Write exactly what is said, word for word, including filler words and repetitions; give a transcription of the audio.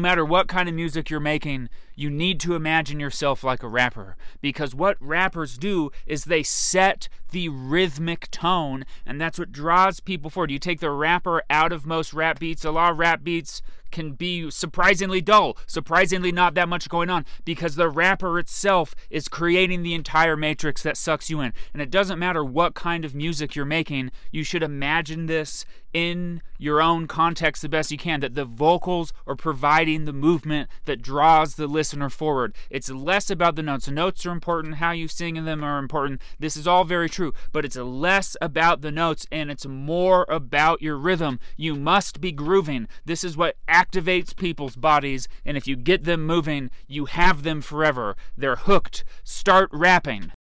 matter what kind of music you're making, you need to imagine yourself like a rapper, because what rappers do is they set the rhythmic tone, and that's what draws people forward. You take the rapper out of most rap beats. A lot of rap beats can be surprisingly dull, surprisingly not that much going on, because the rapper itself is creating the entire matrix that sucks you in. And it doesn't matter what kind of music you're making, you should imagine this in your own context the best you can, that the vocals are providing the movement that draws the listener forward. It's less about the notes. The notes are important, how you sing in them are important. This is all very true, but it's less about the notes and it's more about your rhythm. You must be grooving. This is what activates people's bodies, and if you get them moving, you have them forever. They're hooked. Start rapping.